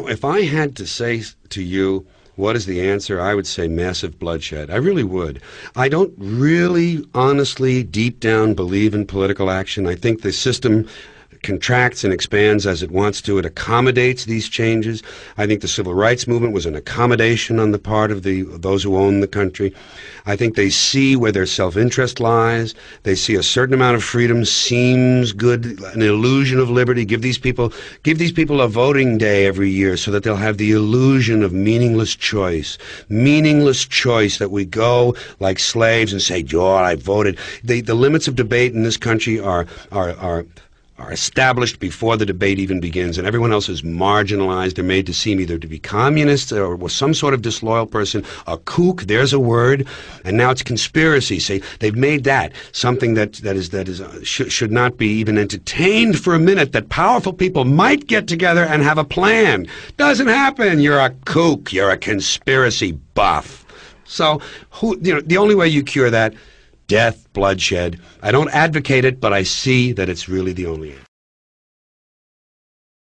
if I had to say to you, what is the answer? I would say massive bloodshed. I really would. I don't really, honestly, deep down believe in political action. I think the system contracts and expands as it wants to. It accommodates these changes. I think the civil rights movement was an accommodation on the part of those who own the country. I think they see where their self-interest lies. They see a certain amount of freedom seems good, an illusion of liberty. Give these people a voting day every year so that they'll have the illusion of meaningless choice that we go like slaves and say, "Oh, I voted." The limits of debate in this country are established before the debate even begins, and everyone else is marginalized. They're made to seem either to be communists or some sort of disloyal person, a kook, there's a word, and now it's conspiracy. Say they've made that something that should not be even entertained for a minute, that powerful people might get together and have a plan. Doesn't happen. You're a kook. You're a conspiracy buff. So, the only way you cure that, death, bloodshed. I don't advocate it, but I see that it's really the only answer.